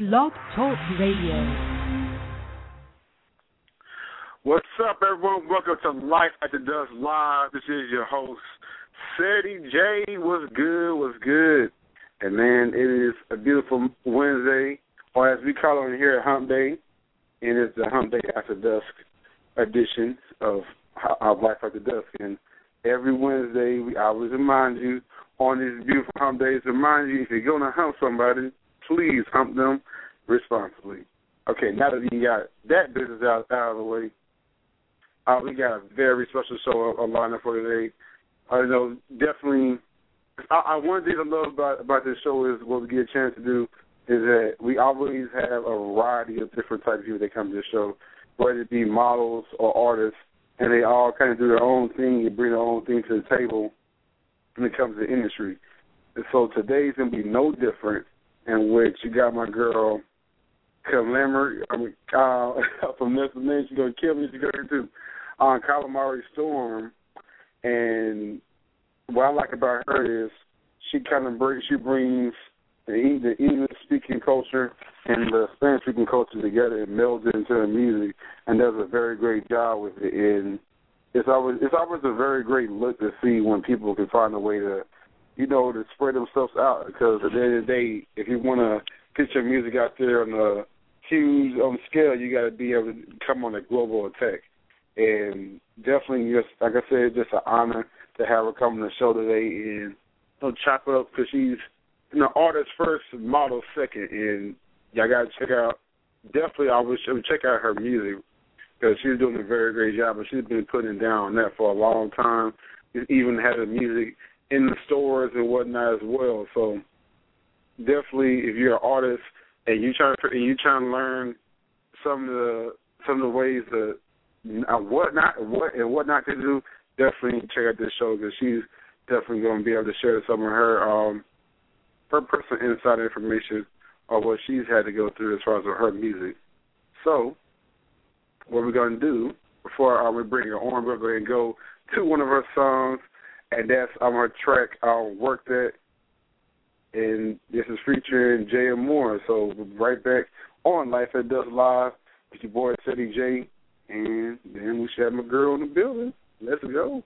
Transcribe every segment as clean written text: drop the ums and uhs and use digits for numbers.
Blog Talk Radio. What's up, everyone? Welcome to Life After Dusk Live. This is your host, Ceddy J. What's good? What's good? And, man, it is a beautiful Wednesday, or as we call it here, Hump Day. And it's the Hump Day After Dusk edition of Life After Dusk. And every Wednesday, we always remind you on these beautiful hump days, remind you if you're going to hump somebody, please hump them responsibly. Okay, now that you got that business out of the way, we got a very special show lined up for today. I know definitely, one thing I love about this show is what we get a chance to do is that we always have a variety of different types of people that come to the show, whether it be models or artists, and they all kind of do their own thing and bring their own thing to the table when it comes to the industry. And so today's going to be no different, in which you got my girl, Calamari, from this name, she's going to kill me, she's going to Calamari Storm. And what I like about her is she brings the English-speaking culture and the Spanish-speaking culture together and melds it into the music, and does a very great job with it. And it's always a very great look to see when people can find a way to, to spread themselves out. Because at the end of the day, if you want to get your music out there on a huge scale, you got to be able to come on a global attack. And definitely, just like I said, just an honor to have her come on the show today and chop it up, because she's artist first, model second, and y'all got to check out. Definitely, I would check out her music, because she's doing a very great job, and she's been putting down on that for a long time. She's even had the music in the stores and whatnot as well. So definitely, if you're an artist and you trying to learn some of the ways that what not to do, definitely check out this show, because she's definitely going to be able to share some of her personal inside information of what she's had to go through as far as her music. So what we're going to do, before we bring her on, we're going to go to one of her songs, and that's her track, Work That, and this is featuring J.M. Moore. So we'll be right back on Life After Dusk Live with your boy, Ceddy J, and then we should have my girl in the building. Let's go.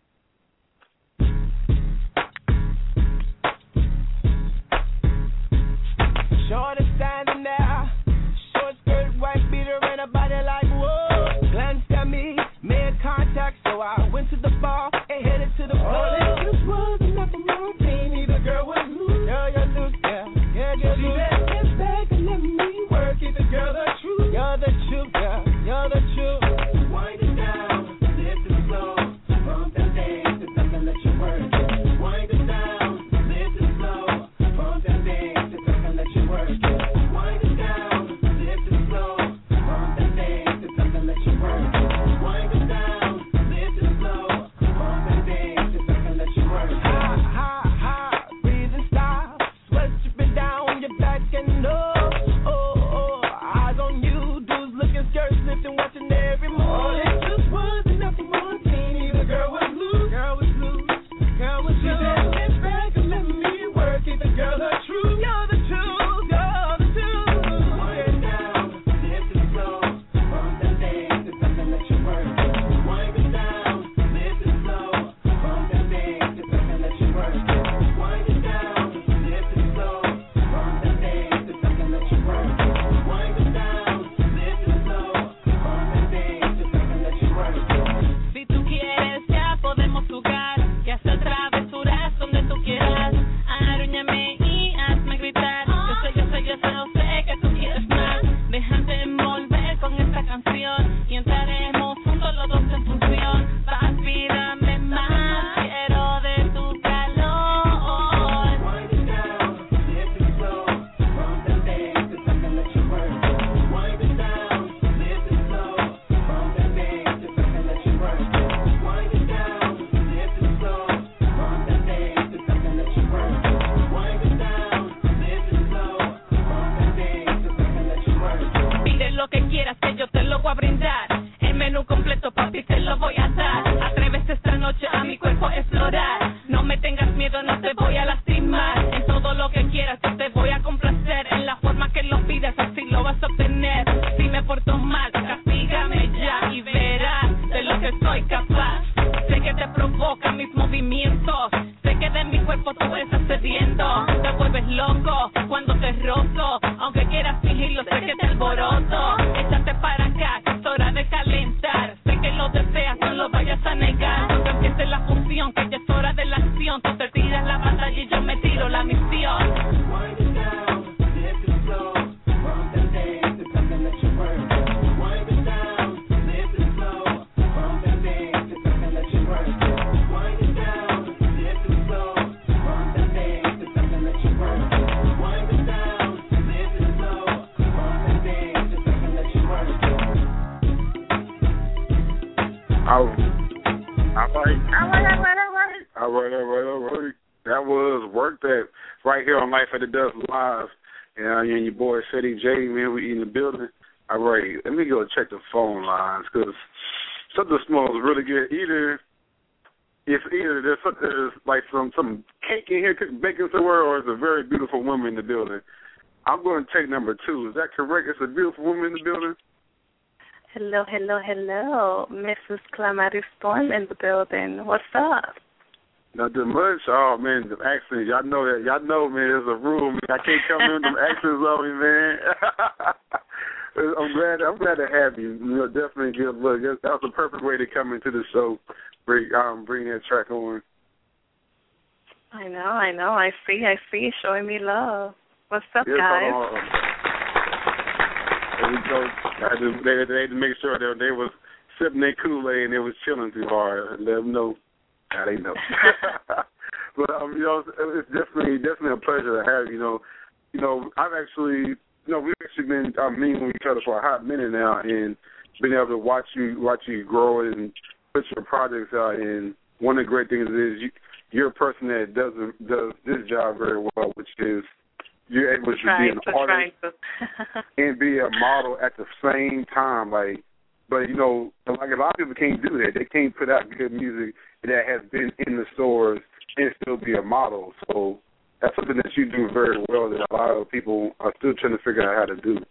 Short is standing there, short skirt, white beater, and a body like whoa. Glanced at me, made contact, so I went to the bar and headed to the floor. This was enough for my team. The girl was loose, girl, you're loose, yeah, you're loose. She said, "Get back and let me work it, the girl, the truth, you're the truth, girl, you're the truth." Wind it down, lift it slow, bump that thing, to something let you work it. Wind it down, lift it slow, bump that thing, to something let you work it. Wind it down, lift it slow, bump that thing, to something let you work it. Wind it down, lift it slow, bump that thing, to something let you work it. Ha, breathe and stop, sweat dripping down your back and eyes on you, dudes looking skirts lifting, watching every move. It just was enough for one team. The girl was loose, girl was loose. She said, "Get back and let me work it, the girl the truth, you're the truth, you're the truth." Wind it down, lift it slow, bump that thing, to something let you work it. Wind it down, lift it slow, bump that thing, to something let you work it. Wind it down, lift it slow, bump that thing, to something let you work it. Wind it down, lift it slow, bump that thing, to something let you work it. Si tú quieres, ya podemos jugar y hacer travesuras donde tú quieras. Arrúñame y hazme gritar. Yo sé que tú quieres más. Déjate envolver con esta canción y entraremos juntos los dos en función. Papi, dame más, quiero de tu calor. Wind it down, lift it slow, bump that thing, to something let you work it. Wind it down, lift it slow, bump that thing, to something let you work it. Wind it down, lift it slow, bump that thing, to something let you work it. Wind it down, lift it slow, bump that thing, to something let you work it. Pide lo que quieras que yo te lo voy a brindar. El menú completo, papi, te lo voy a dar. Atrévete esta noche a mi cuerpo explorar. No me tengas miedo, no te voy a lastimar. En todo lo que quieras yo te voy a complacer. En la forma que lo pides para fingirlo, sé que te alboroto. Échate para acá, que es hora de calentar. Sé que lo deseas, no lo vayas a negar. Cuando empiece la función, que ya es hora de la acción. Tú te tiras la batalla y yo me tiro la misión. Wind it down, lift it slow, bump and dance, it's something that you work. Wind it down, lift it slow, bump and dance, it's something that you work. Wind it down, lift it slow, bump and dance, it's something that you work. Wind it down, lift it slow, bump and dance, it's something that you work. All right. That was Work That right here on Life at the Dust Live. And your boy, Ceddy J, man, we in the building. All right, let me go check the phone lines because something smells really good. Either there's like some cake in here baking somewhere, or it's a very beautiful woman in the building. I'm going to take number 2. Is that correct? It's a beautiful woman in the building? Hello. Mrs. Clamaris Storm in the building. What's up? Nothing much. Oh, man, the accents. Y'all know that. Y'all know, man, there's a rule. Man. I can't come in with them accents on me, man. I'm glad to have you. You know, definitely good look. That was the perfect way to come into the show, bring that track on. I know. I see. Showing me love. What's up, guys? There we go. They had to make sure that they was sipping their Kool-Aid and they was chilling too hard. Let them know. Now they know. But you know, it's definitely a pleasure to have you. You know, I've actually, we've actually been meeting with each other for a hot minute now, and been able to watch you grow and put your projects out. And one of the great things is you're a person that does this job very well, which is you're able to be an artist and be a model at the same time. But a lot of people can't do that. They can't put out good music that has been in the stores and still be a model. So that's something that you do very well that a lot of people are still trying to figure out how to do.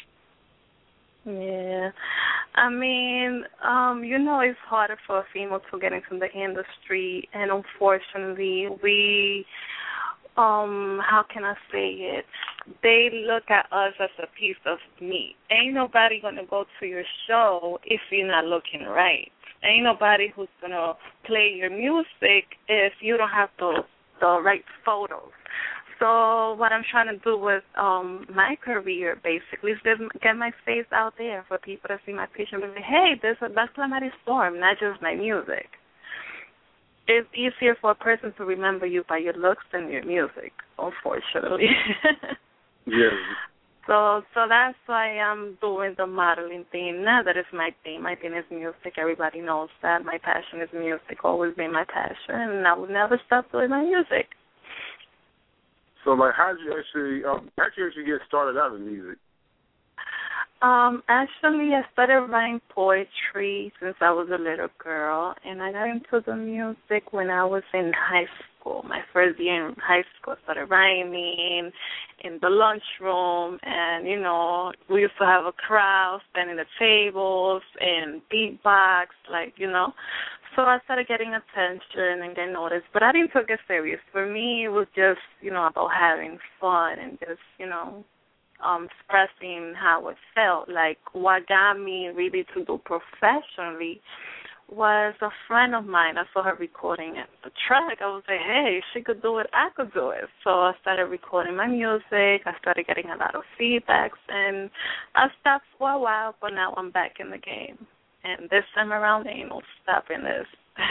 Yeah. I mean, it's harder for a female to get into the industry, and unfortunately we how can I say it? They look at us as a piece of meat. Ain't nobody going to go to your show if you're not looking right. Ain't nobody who's going to play your music if you don't have the right photos. So what I'm trying to do with my career, basically, is get my face out there for people to see my picture and be like, hey, that's Clamaris Storm, not just my music. It's easier for a person to remember you by your looks than your music, unfortunately. Yes. So that's why I'm doing the modeling thing. Now that it's my thing. My thing is music. Everybody knows that. My passion is music. Always been my passion, and I will never stop doing my music. So, how did you actually get started out in music? Actually, I started writing poetry since I was a little girl, and I got into the music when I was in high school. My first year in high school, I started writing in the lunchroom, and, we used to have a crowd standing at tables and beatbox, So I started getting attention and getting noticed, but I didn't take it serious. For me, it was just, about having fun and just, expressing how it felt. Like, what got me really to do professionally was a friend of mine. I saw her recording the track. I was like, hey, she could do it, I could do it. So I started recording my music. I started getting a lot of feedbacks, and I stopped for a while, but now I'm back in the game. And this time around, ain't no stopping this.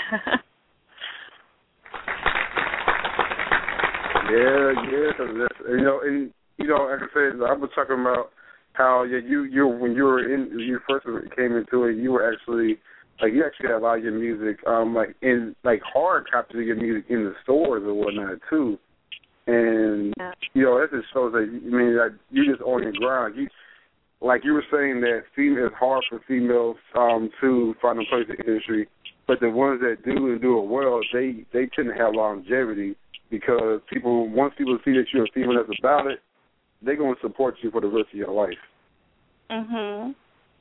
Yeah. Like I said, I was talking about how you when you first came into it, you were actually you actually had a lot of your music hard copies of your music in the stores or whatnot too, and that just shows that you just on your grind. You were saying that it's hard for females to find a place in the industry, but the ones that do and do it well, they tend to have longevity because once people see that you're a female that's about it, they're going to support you for the rest of your life. Mhm.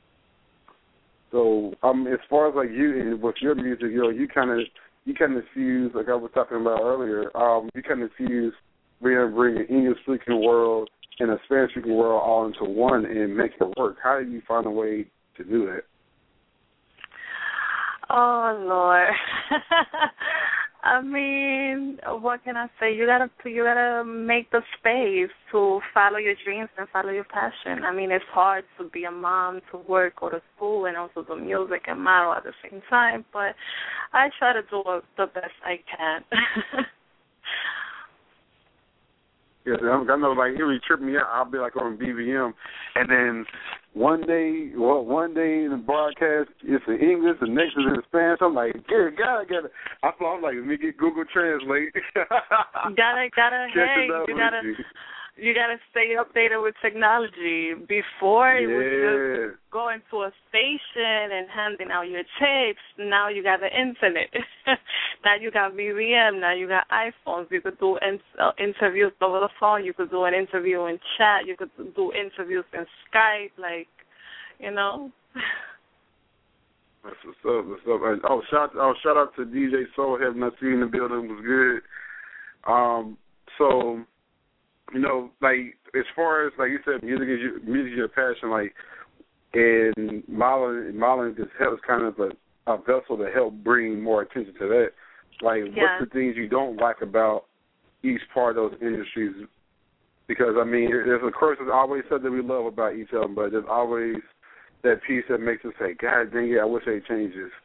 So, as far as you with your music, you kind of fuse, like I was talking about earlier. You kind of fuse bringing English speaking world and a Spanish-speaking world all into one and make it work? How do you find a way to do that? Oh Lord. I mean, what can I say? You gotta make the space to follow your dreams and follow your passion. I mean, it's hard to be a mom, to work, go to school, and also do music and model at the same time. But I try to do the best I can. Yeah, I know, like, it really tripped me out. I'll be, like, on BBM, and then one day in the broadcast, it's in English, the next is in Spanish. I'm like, dear God, I gotta. I thought, I'm like, let me get Google Translate. You gotta stay updated with technology. Before it was just going to a station and handing out your tapes. Now you got the internet. Now you got BBM. Now you got iPhones. You could do interviews over the phone. You could do an interview in chat. You could do interviews in Skype. Like, you know. That's what's up. What's up? Shout out to DJ Soul. Having us in the building was good. So, you know, like, as far as, like you said, music is your passion, like, and modeling just helps kind of a vessel to help bring more attention to that. Like, what's the things you don't like about each part of those industries? Because, I mean, there's, of course, there's always something we love about each of them, but there's always that piece that makes us say, God dang it, I wish they changed this.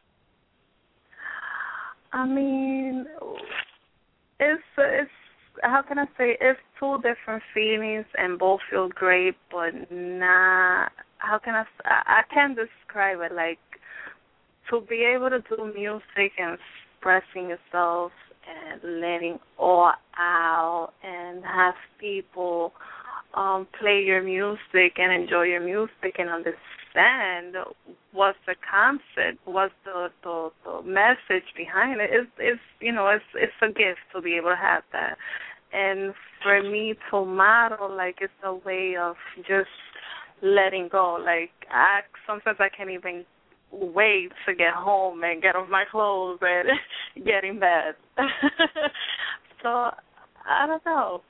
I mean, it's how can I say, it's two different feelings and both feel great, but not, how can I can't describe it, like, to be able to do music and expressing yourself and letting all out and have people play your music and enjoy your music and understand what's the concept, what's the message behind it. It's you know, it's a gift to be able to have that. And for me to model, like, it's a way of just letting go. Like, sometimes I can't even wait to get home and get off my clothes and get in bed. So, I don't know.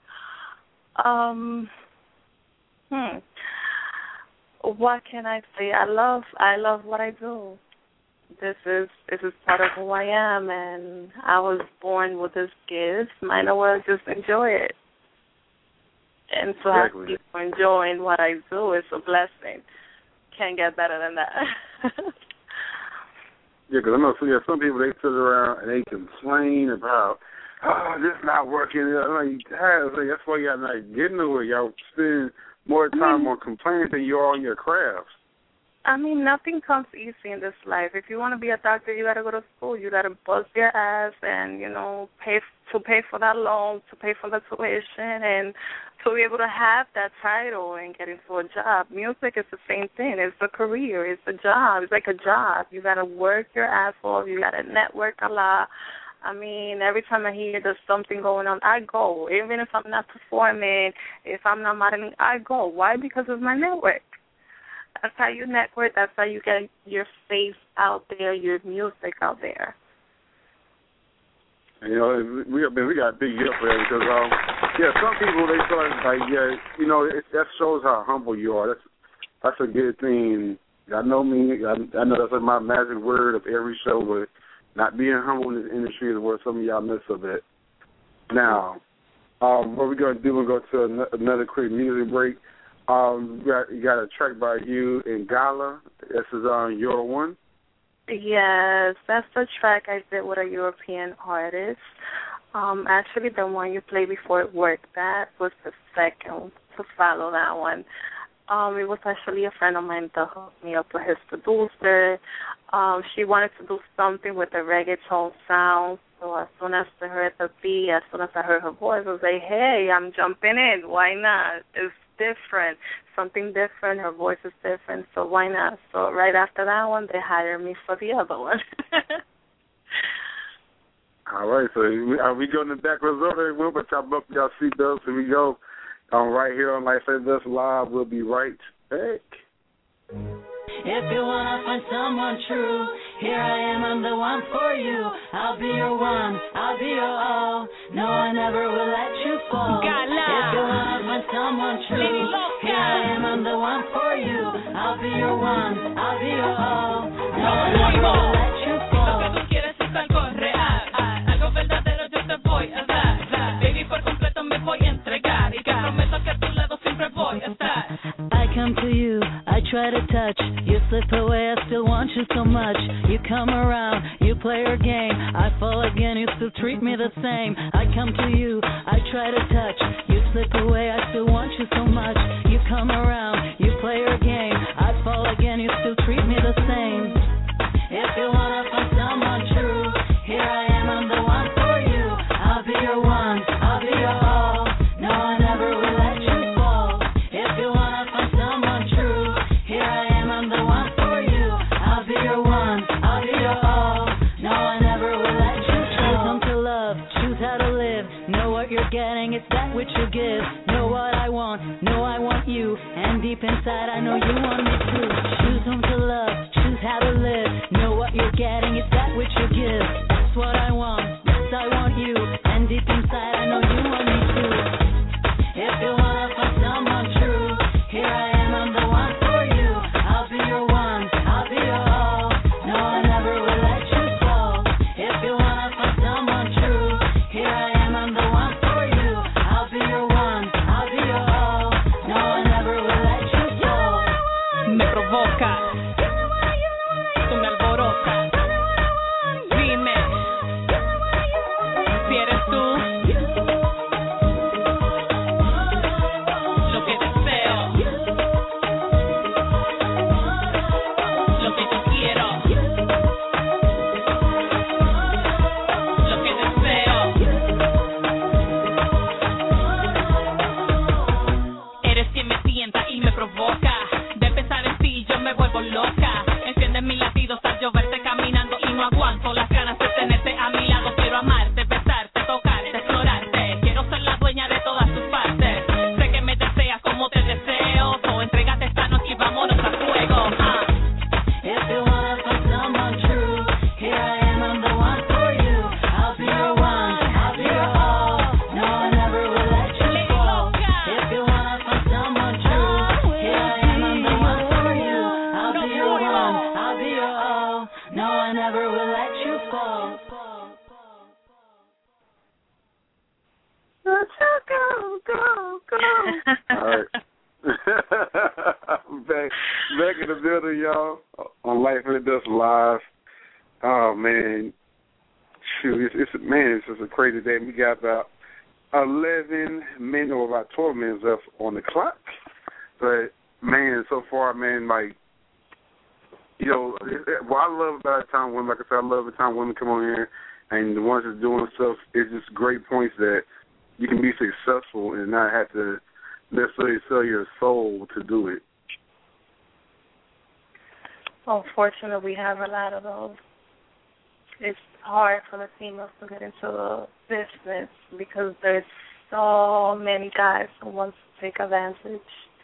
What can I say? I love what I do. This is part of who I am, and I was born with this gift. Might as well just enjoy it. And to have people enjoying what I do is a blessing. Can't get better than that. Yeah, because I know some people, they sit around and they complain about, oh, this not working. I'm like, that's why y'all not getting nowhere. Y'all spend more time on complaining than you are on your crafts. I mean, nothing comes easy in this life. If you want to be a doctor, you got to go to school. You got to bust your ass and, you know, pay for that loan, to pay for the tuition, and to be able to have that title and get into a job. Music is the same thing. It's a career. It's a job. It's like a job. You got to work your ass off. You got to network a lot. I mean, every time I hear there's something going on, I go. Even if I'm not performing, if I'm not modeling, I go. Why? Because of my network. That's how you network. That's how you get your face out there, your music out there. And, you know, we got a big deal for that because, some people, they start like, you know, that shows how humble you are. That's a good thing. I know that's like my magic word of every show, but not being humble in this industry is where some of y'all miss a bit. Now, what we're going to do, we're going to go to another quick music break. You got a track by you and Gala. This is on Your One. Yes, that's the track I did with a European artist. Actually, the one you played before it worked, that was the second to follow that one. It was actually a friend of mine that hooked me up with his producer. She wanted to do something with a reggaeton sound. So as soon as I heard the beat, as soon as I heard her voice, I was like, hey, I'm jumping in. Why not? It's different, something different. Her voice is different, so why not? So right after that one, they hired me for the other one. All right, so we go in the back reserve. We'll put y'all seatbelts, and we go right here on Life After Dusk Live. We'll be right back. If you wanna find someone true, here I am, I'm the one for you. I'll be your one, I'll be your all. No, I never will let you fall. If you wanna find someone true, here I am, I'm the one for you. I'll be your one, I'll be your all. No, I never will let you fall. Lo que tú quieres es algo real, algo verdadero yo te voy a dar. Baby, por completo me voy a entregar y te prometo que a tu lado siempre voy a estar. I come to you, I try to touch, you slip away, I still want you so much. You come around, you play your game, I fall again, you still treat me the same. I come to you, I try to touch, you slip away, I still want you so much. You come around, you play your game, I fall again, you still treat me the same. If you wanna find someone true, here I am, I'm the one for you. I'll be your one, I'll be your all. No, I never will let you fall. If you wanna find someone true, here I am, I'm the one for you. I'll be your one, I'll be your all. No, I never will let you fall. Choose whom to love, choose how to live. Know what you're getting, it's that which you give. Know what I want, know I want you. And deep inside I know you want me too. Choose whom to love, choose how to live. Know what you're getting, it's that which you give. That's what I want, yes I want you. And deep inside I know you want me too. If you wanna find someone true, here I am, I'm the one for you. I'll be your one, I'll be your all. No, I never will let you fall. If you wanna find someone true, here I am, I'm the one for you. I'll be your one, I'll be your all. No, I never will let you fall. Me provoca, tú me alborotas. Dime, si eres tú, lo que deseo, lo que yo quiero, lo que deseo. Eres quien me sienta y me provoca. De pensar en ti yo me vuelvo loca. Enciende mis latidos al yo verte caminando y no aguanto las ganas de tenerte a mi lado. Quiero amarte, besarte, tocarte, explorarte. Quiero ser la dueña de todas tus partes. Sé que me deseas como te deseo. So entrégate esta noche y vámonos a fuego. If you wanna find someone true, here I am, I'm the one for you. I'll be your one, I'll be your all. No, I never will let you fall. If you wanna find someone true, here I am, I'm the one for you. I'll be your one, I'll be your all. No, I never will let you fall. Go, go. All right. back in the building, y'all, on Life and Dust Live. Oh, man. Shoot, it's just a crazy day. We got about 11 minutes or about 12 minutes left on the clock. But, man, so far, man, like, you know, what I love about the time women, like I said, I love the time women come on here and the ones that's doing stuff, it's just great points that you can be successful and not have to necessarily sell your soul to do it. Unfortunately, we have a lot of those. It's hard for the females to get into the business because there's so many guys who want to take advantage.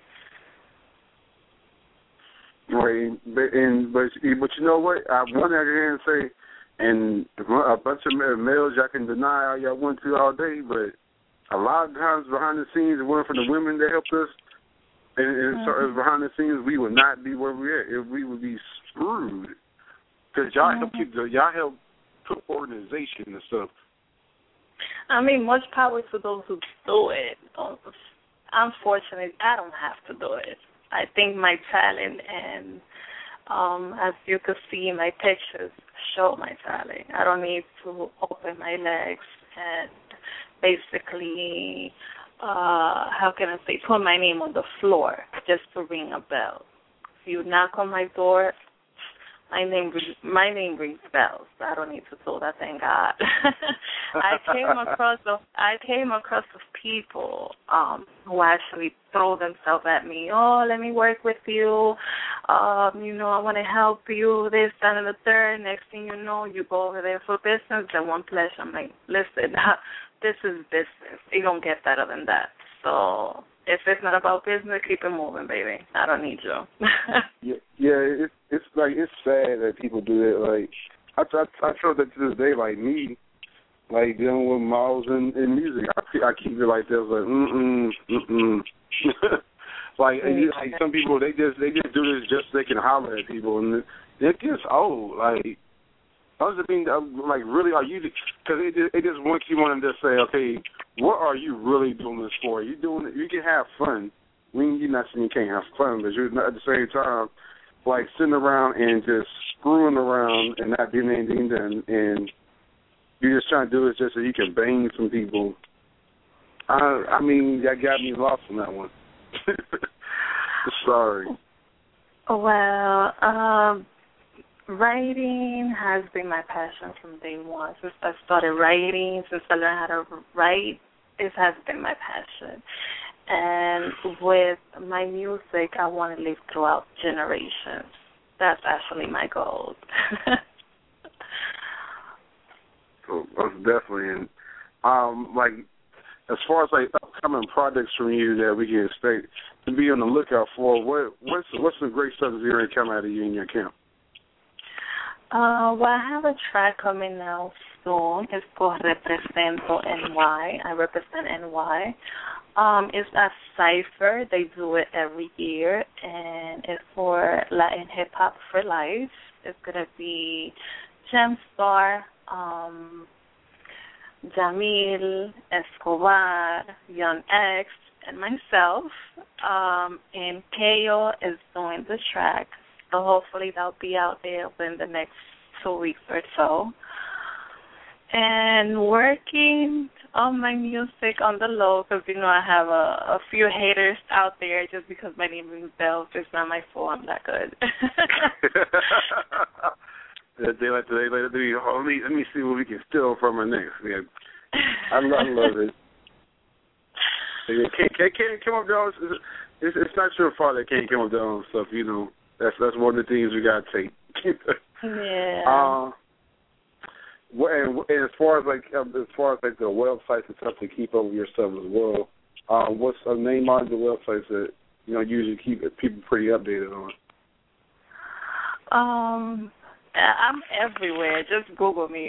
Right, but you know what? I want to hear and say, and a bunch of males y'all can deny all y'all want to all day, but a lot of times behind the scenes, it wasn't for the women that helped us, and so behind the scenes, we would not be where we're at. If we would be screwed, because y'all help put organization and stuff. I mean, much power to those who do it. Unfortunately, I don't have to do it. I think my talent and, as you can see, my pictures show my talent. I don't need to open my legs and basically, how can I say, put my name on the floor just to ring a bell. If you knock on my door, my name rings bells. I don't need to do that, thank God. I came across people who actually throw themselves at me. Oh, let me work with you. I want to help you. This, that, and the third. Next thing you know, you go over there for business. Then one pleasure. I'm like, listen, this is business. You don't get better than that. So if it's not about business, keep it moving, baby. I don't need you. It's like it's sad that people do that. Like I feel that to this day, like me, like dealing with models in music, I keep it like this, like like some people they just do this just so they can holler at people, and it gets old. Like I was just being like, really, are you? Because it just wants you want to just say, okay, what are you really doing this for? You doing it? You can have fun. You're not saying you can't have fun, but you're not at the same time like sitting around and just screwing around and not getting anything done, and you're just trying to do it just so you can bang some people. I mean, that got me lost on that one. Sorry. Well, writing has been my passion from day one. Since I started writing, since I learned how to write, it has been my passion. And with my music, I want to live throughout generations. That's actually my goal. So that's definitely, like, as far as like upcoming projects from you that we can expect to be on the lookout for, what's some great stuff that's going to come out of you in your camp? Well, I have a track coming out soon. It's called Represento NY. I represent NY. It's a cipher. They do it every year, and it's for Latin hip hop for life. It's gonna be Gemstar, Jamil, Escobar, Young X, and myself. And Kayo is doing the track. So hopefully that'll be out there within the next 2 weeks or so. And working on my music on the low, because, you know, I have a few haters out there just because my name is Bell. It's not my fault. I'm that good. They like to let me see what we can steal from her next. Yeah. I love it. Can't come up down. It's not your fault that can't come up down stuff. You know, that's one of the things we gotta take. Yeah. And as far as the websites and stuff to keep up with your stuff as well, what's a name on the websites that usually keep people pretty updated on? I'm everywhere. Just Google me.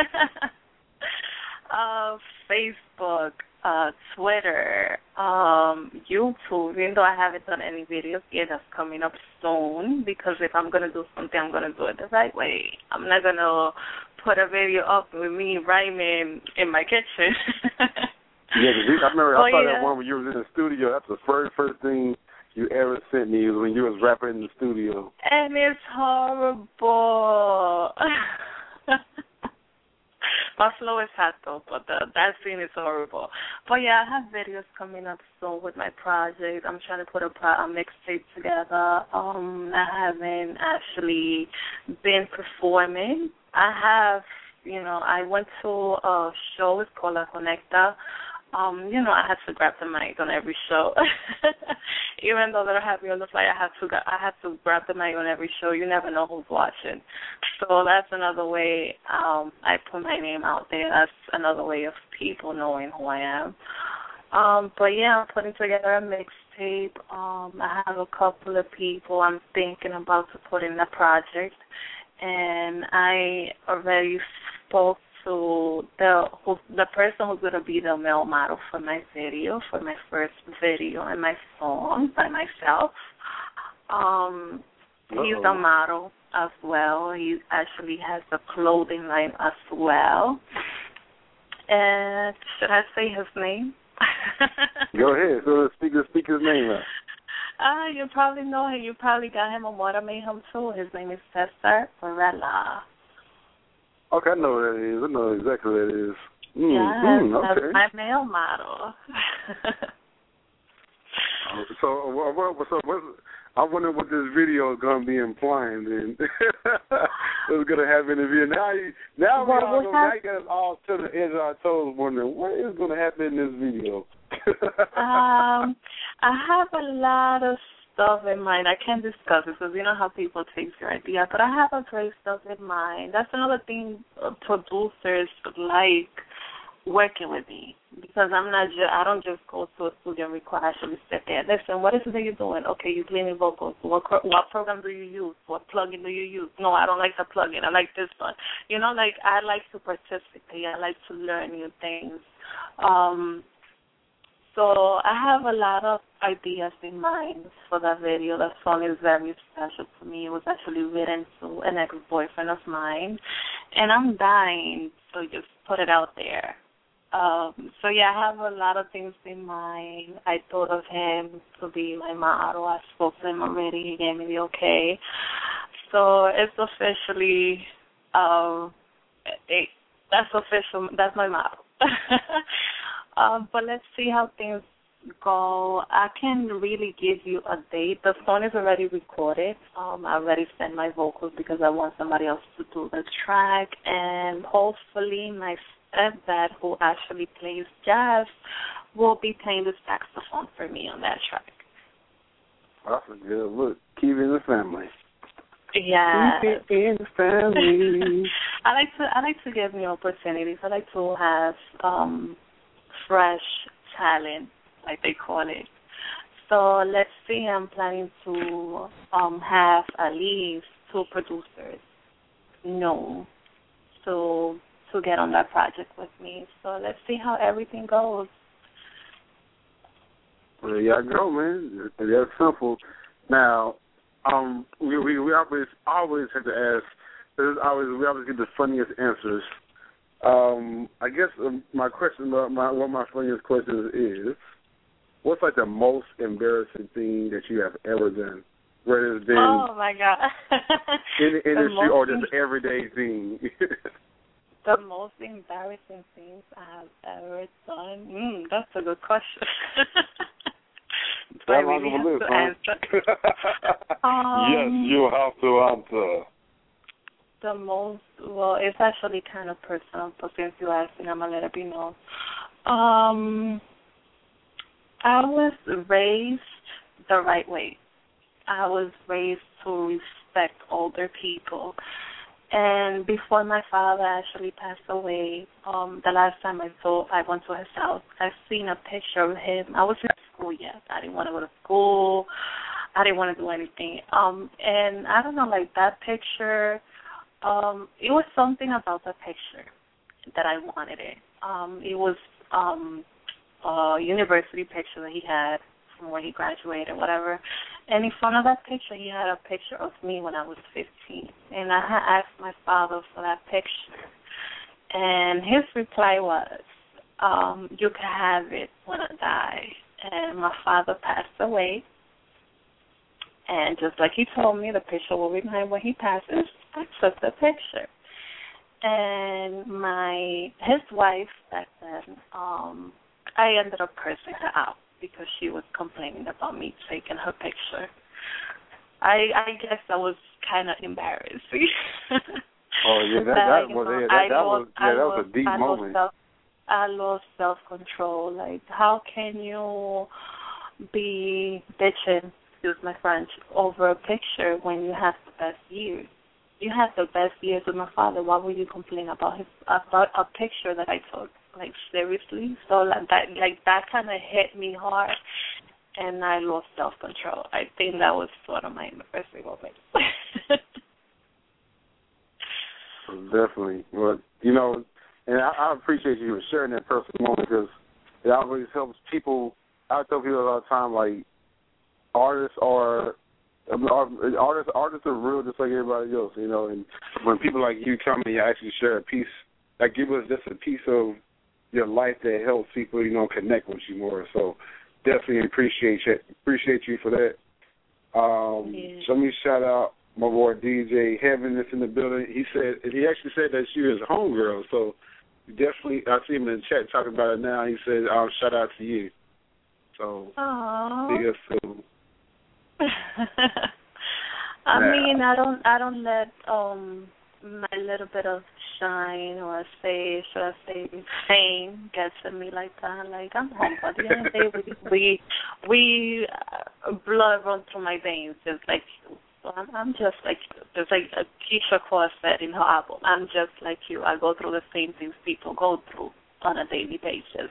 Facebook, Twitter, YouTube. Even though I haven't done any videos yet, that's coming up soon. Because if I'm gonna do something, I'm gonna do it the right way. I'm not gonna put a video up with me rhyming in my kitchen. Yeah, I remember I saw that one when you was in the studio. That's the first thing you ever sent me was when you was rapping in the studio. And it's horrible. My flow is hot though, but that scene is horrible. But yeah, I have videos coming up soon with my project. I'm trying to put a mixtape together. I haven't actually been performing. I have, I went to a show. It's called La Conecta. I had to grab the mic on every show. Even though they don't have me on the flight, I had to grab the mic on every show. You never know who's watching. So that's another way I put my name out there. That's another way of people knowing who I am. But yeah, I'm putting together a mixtape. I have a couple of people I'm thinking about to put in the project. And I already spoke to the person who's going to be the male model for my video, for my first video and my song by myself. He's a model as well. He actually has a clothing line as well. And should I say his name? Go ahead. So speak his name out. You probably know him. You probably got him on Water Mayhem too. His name is Cesar Varela. Okay, I know what that is. I know exactly what that is. That's okay. my male model. I wonder what this video is going to be implying then. It's going to happen in the video. Now we got us all to the edge of our toes wondering what is going to happen in this video. I have a lot of stuff in mind. I can't discuss it because you know how people take your idea, but I have a great stuff in mind. That's another thing producers like working with me, because I don't just go to a studio and record. I actually sit there. Listen, what is it that you're doing? Okay, you're cleaning vocals. What program do you use? What plugin do you use? No, I don't like the plugin. I like this one. You know, like, I like to participate. I like to learn new things. So I have a lot of ideas in mind for that video. That song is very special to me. It was actually written to an ex-boyfriend of mine, and I'm dying to just put it out there. So yeah, I have a lot of things in mind. I thought of him to be my model. I spoke to him already. He gave me the okay. So it's officially, that's official. That's my model. But let's see how things go. I can't really give you a date. The song is already recorded. I already sent my vocals because I want somebody else to do the track, and hopefully my stepdad, who actually plays jazz, will be playing the saxophone for me on that track. That's a good look. Keep it in the family. Yeah. Keep it in the family. I like to give new opportunities. I like to have fresh talent, like they call it. So let's see. I'm planning to have at least 2 producers to get on that project with me. So let's see how everything goes. Well, there you go, man. That's simple. Now, we always have to ask. We always get the funniest answers. I guess my question, one of my funniest questions is, what's like the most embarrassing thing that you have ever done? Whether it's been oh my God, in the industry or just everyday thing. The most embarrassing things I have ever done? That's a good question. I really have to answer. Yes, you have to answer. The most, well, it's actually kind of personal, but since you asked me, I'm going to let it be known. I was raised the right way. I was raised to respect older people. And before my father actually passed away, the last time I went to his house, I seen a picture of him. I was in school yet. I didn't want to go to school. I didn't want to do anything. And I don't know, like that picture, it was something about the picture that I wanted it. It was a university picture that he had from where he graduated, whatever. And in front of that picture, he had a picture of me when I was 15. And I had asked my father for that picture. And his reply was, you can have it when I die. And my father passed away. And just like he told me, the picture will be mine when he passes. I took the picture. And his wife back then, I ended up cursing her out because she was complaining about me taking her picture. I guess I was kind of embarrassing. Oh yeah, that was a deep moment. I lost self-control. Like, how can you be bitching, excuse my French, over a picture when you have the best years? You had the best years with my father. Why would you complain about a picture that I took? Like, seriously? So that kind of hit me hard, and I lost self-control. I think that was one of my embarrassing moments. Definitely. Well, and I appreciate you sharing that personal moment because it always helps people. I tell people all the time, like, artists are real just like everybody else, and when people like you come and you actually share a piece, like give us just a piece of your life that helps people, connect with you more. So definitely appreciate you for that. So let me shout out my boy DJ Heaven that's in the building. He actually said that she was a homegirl, so definitely I see him in the chat talking about it now. He said, shout out to you. So big up to I mean, I don't let my little bit of shine or say fame get to me like that. Like, I'm humble. At the end of the day, we blood runs through my veins. Just like, so I'm just like, there's like a Keisha Cole said in her album, I'm just like you. I go through the same things people go through. on a daily basis.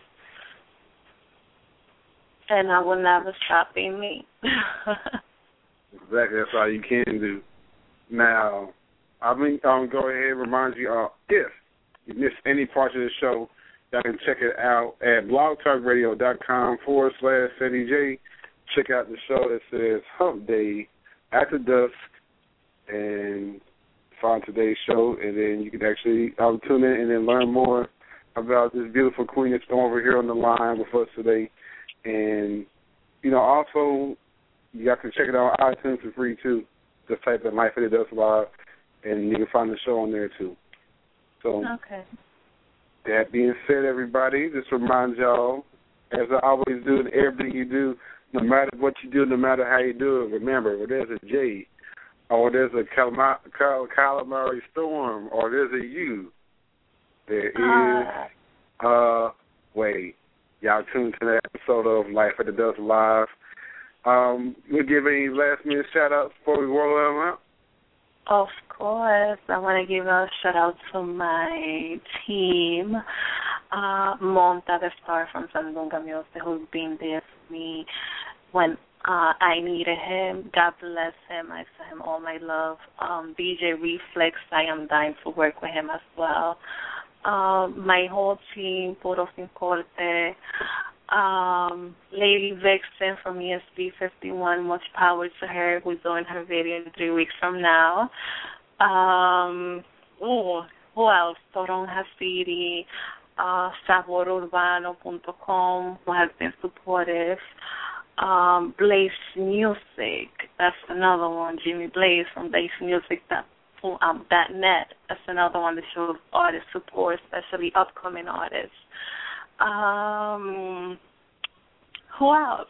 And I will never stop being me. Exactly, that's all you can do. Now, I'm going to go ahead and remind you, if you missed any parts of the show, y'all can check it out at blogtalkradio.com/SettieJ. Check out the show that says Hump Day After Dusk and find today's show, and then you can actually tune in and then learn more about this beautiful queen that's over here on the line with us today. And, also, you guys can check it out on iTunes for free, too. Just type in Life After Dusk Live, and you can find the show on there, too. So, okay. That being said, everybody, just remind y'all, as I always do in everything you do, no matter what you do, no matter how you do it, remember, where there's a J, or there's a calamari storm, or there's a U, there is a way. Y'all tuned to that episode of Life After Dusk Live. We'll give any last-minute shout-outs before we roll them out. Of course. I want to give a shout-out to my team, Monta, the star from Sandunga Music, who's been there for me when I needed him. God bless him. I send him all my love. DJ Reflex, I am dying to work with him as well. My whole team, Puro Sin Corte, Lady Vixen from ESP51, much power to her, who's doing her video in 3 weeks from now. Who else? Toronja City, SaborUrbano.com, who has been supportive. Blaze Music, that's another one. Jimmy Blaze from Blaze Music, .net. That's another one that shows artist support, especially upcoming artists. Who else?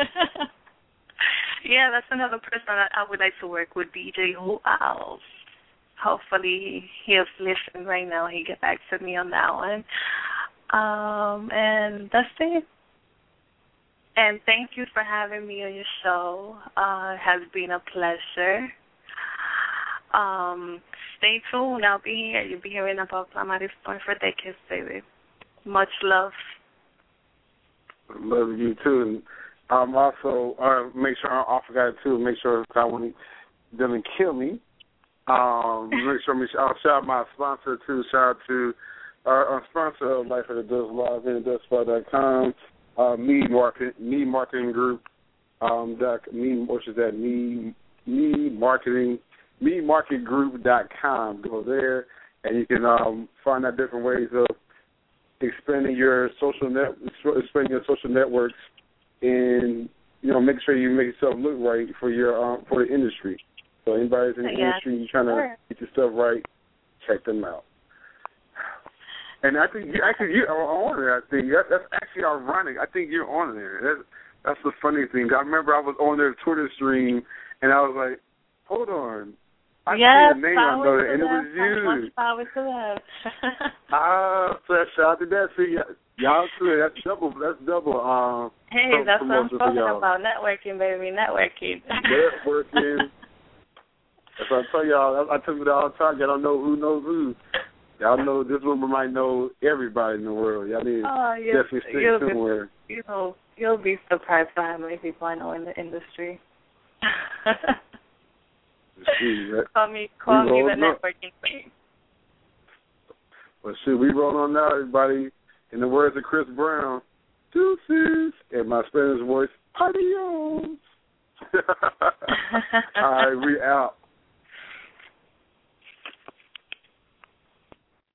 Yeah, that's another person that I would like to work with, DJ Who Else. Hopefully he's listening right now. He get back to me on that one. And that's it. And thank you for having me on your show. It has been a pleasure. Stay tuned. I'll be here. You'll be hearing about Calamari Storm for decades, baby. Much love. Love you, too. And also, make sure, I forgot, too, make sure someone doesn't kill me. Make sure I'll shout out my sponsor, too. Shout out to our sponsor of Life After Dusk Live, DustSpot.com, Me Marketing Group, MeMarketGroup.com. Go there, and you can find out different ways of expanding your social networks, and make sure you make yourself look right for your for the industry. So anybody's in the industry, you're trying to get your stuff right, check them out. And I think you are on there. I think that's actually ironic. I think you're on there. That's the funny thing. I remember I was on their Twitter stream, and I was like, hold on. I see the name on there, and it was you. Much power to them. So shout out to that. See, y'all too. That's double. Hey, that's what I'm talking about. Networking, baby. Networking. That's what I tell y'all. I tell you that all the time. Y'all don't know who knows who. Y'all know this woman might know everybody in the world. Y'all need definitely stick somewhere. You'll be surprised by how many people I know in the industry. Call me the networking queen. Well, shoot, we roll on now, everybody. In the words of Chris Brown, deuces, and my Spanish voice, adios. All right, we out.